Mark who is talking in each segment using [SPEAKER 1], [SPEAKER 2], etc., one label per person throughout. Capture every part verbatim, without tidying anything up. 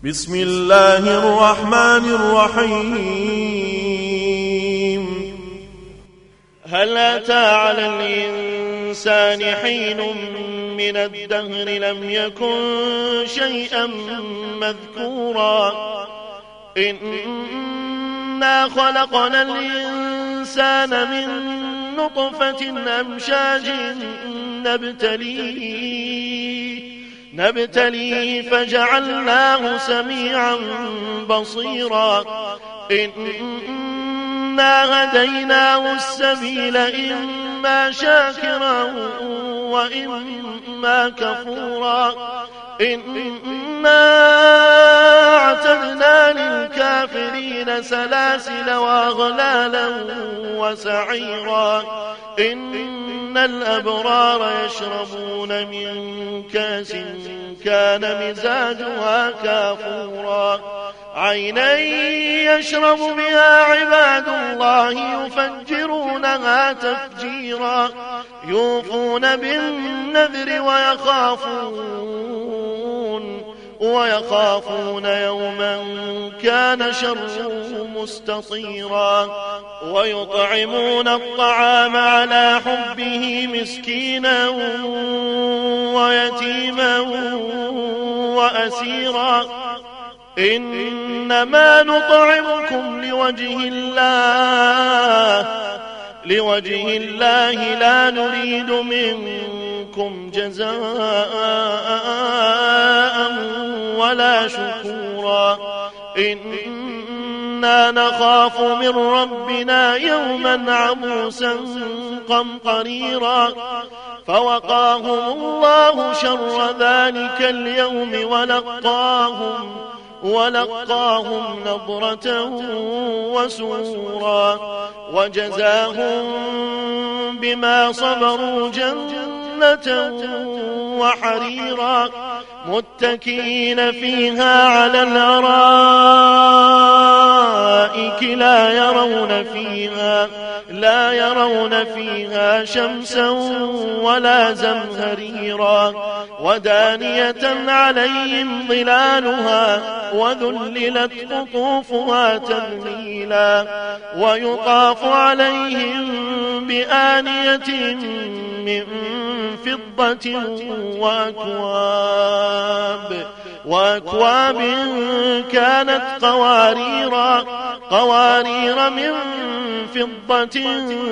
[SPEAKER 1] بسم الله الرحمن الرحيم.
[SPEAKER 2] هل أتى على الإنسان حين من الدهر لم يكن شيئا مذكورا إنا خلقنا الإنسان من نطفة أمشاج نبتليه نبتليه فجعلناه سميعا بصيرا إنا هديناه السبيل إما شاكرا وإما كفورا إنا اعتدنا للكافرين سلاسل وأغلالا وسعيرا إن الأبرار يشربون من كاس كان مزاجها كافورا عينا يشرب بها عباد الله يفجرونها تفجيرا يوفون بالنذر ويخافون ويخافون يوما كان شره مستطيرا ويطعمون الطعام على حبه مسكينا ويتيما وأسيرا إنما نطعمكم لوجه الله لوجه الله لا نريد منكم جزاء ولا شكورا إنا نخاف من ربنا يوما عبوسا قمطريرا فوقاهم الله شر ذلك اليوم ولقاهم ولقاهم نضرة وسرورا وجزاهم بما صبروا جنة وحريرا متكئين فيها على الأرائك لا يرون فيها لا يرون فيها شمسا ولا زمهريرا ودانية عليهم ظلالها وذللت قطوفها تذليلا ويطاف عليهم بآنية من فضة وأكواب وأكواب كانت قواريرا قوارير من فضة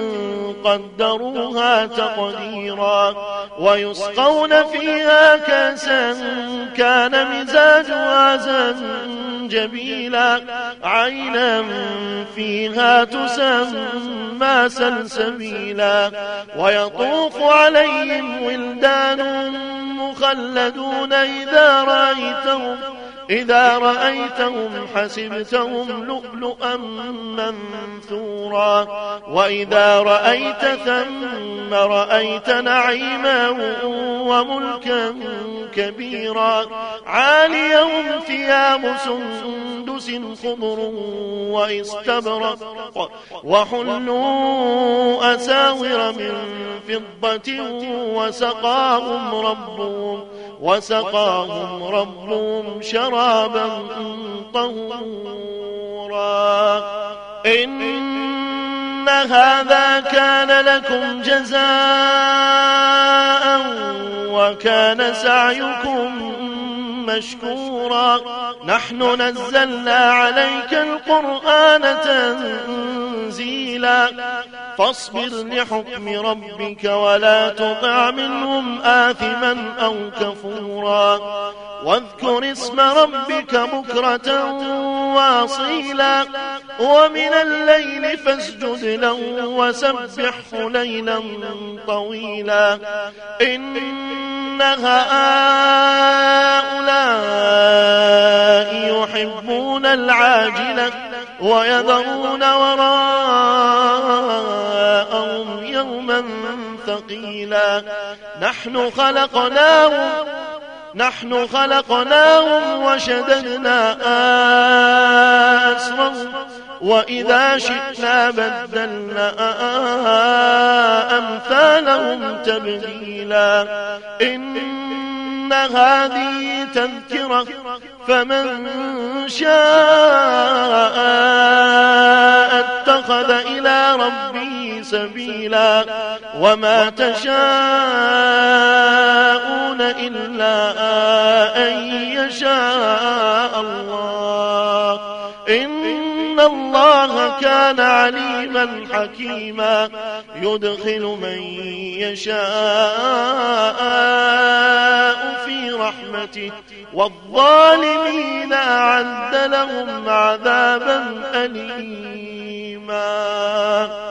[SPEAKER 2] قدروها تقديرا ويسقون فيها كأسا كان مزاجها زنجبيلا عينا فيها تسمى سلسبيلا ويطوف عليهم ولدان مخلدون إذا رأيتهم إذا رأيتهم حسبتهم لؤلؤا منثورا وإذا رأيت ثم رأيت نعيما وملكا كبيرا عاليهم ثياب سندس خضر واستبرق وحلوا أساور من فضة وسقاهم ربهم وسقاهم ربهم شرابا طهورا إن هذا كان لكم جزاء وكان سعيكم مشكورا نحن نزلنا عليك القرآن تنزيلا فاصبر لحكم ربك ولا تطع منهم آثما أو كفورا واذكر اسم ربك بكرة واصيلا ومن الليل فاسجد له وسبحه ليلا طويلا إن هؤلاء يحبون العاجلة ويذرون وراءهم يوما ثقيلا نحن خلقناهم نحن خلقناهم وشددنا أسرهم وإذا شئنا بدلنا أمثالهم تبديلا إن إن هذه تذكرة فمن شاء اتخذ إلى ربه سبيلا وما تشاءون إلا أن يشاء الله إن الله كان عليما حكيما يدخل من يشاء في رحمته والظالمين أعد لهم عذابا أليما.